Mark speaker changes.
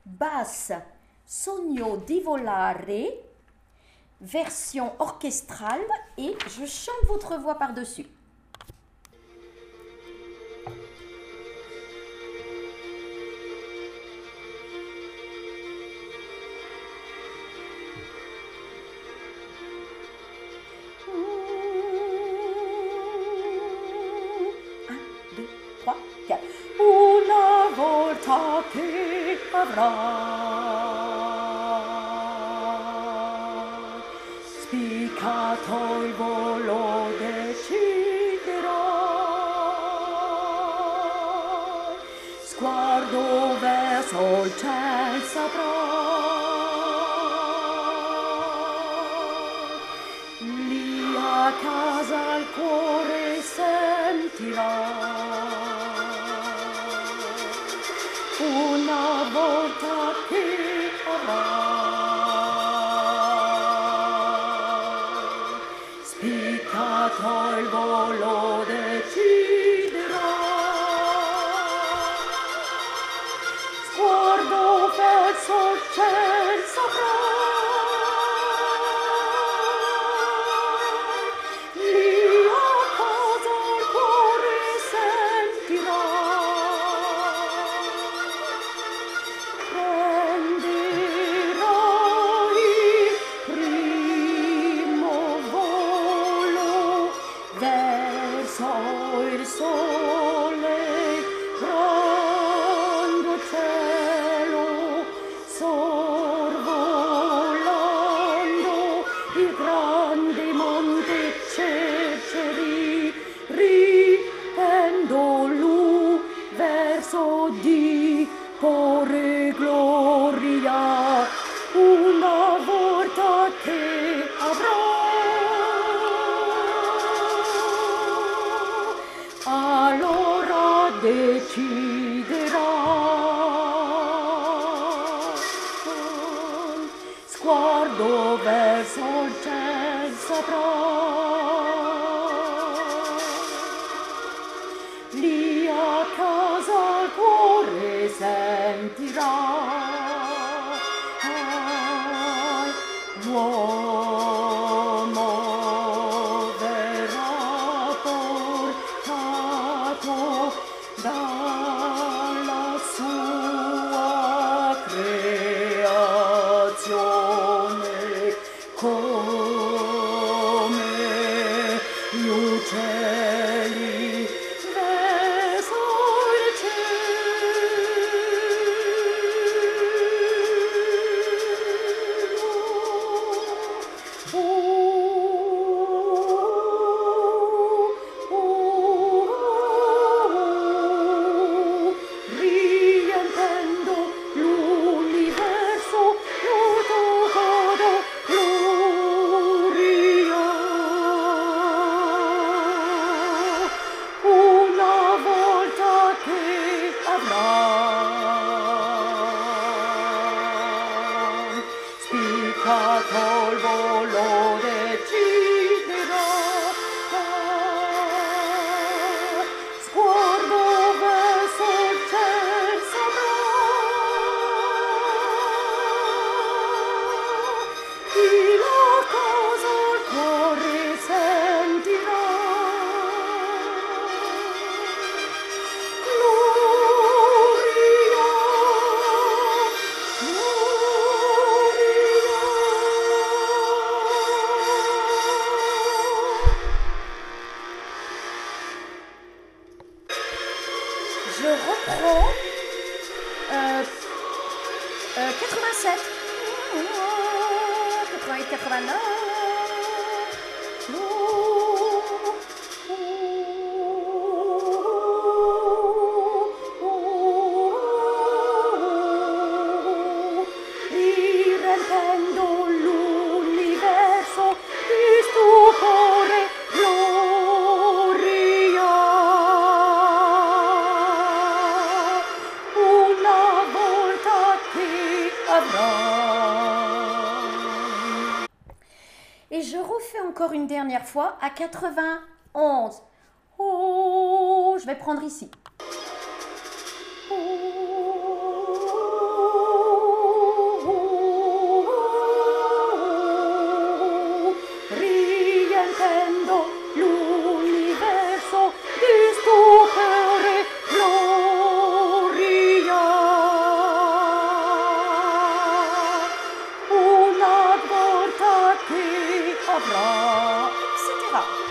Speaker 1: basse Sogno di volare, version orchestrale, et je chante votre voix par-dessus. Una volta che avrai spiccato il volo deciderai, sguardo verso il cielo saprai, lì a casa il cuore sentirai. Una volta che avrai spiccato il volo deciderai, sguardo verso il cielo saprai, lì a casa il cuore sentirai. Il sole, grande cielo, sorvolando il grande monte Cerceri, ripendo lu verso di porre gloria, una volta che avrò. Allora deciderò, sguardo verso il cielo saprai, lì a casa il cuore sentirai, l'uomo verrà portato dalla sua creazione come gli uccelli verso il cielo. Spiccato il volo deciderà, sguardo verso il cielo saprai, chi la cosa il cuore sentirà. Je reprends 87, 88, 89. Riempendo l'universo di stupore, gloria. Una volta che avrai. Et je refais encore une dernière fois à 91. Oh, je vais prendre ici. Oh.
Speaker 2: Ciao.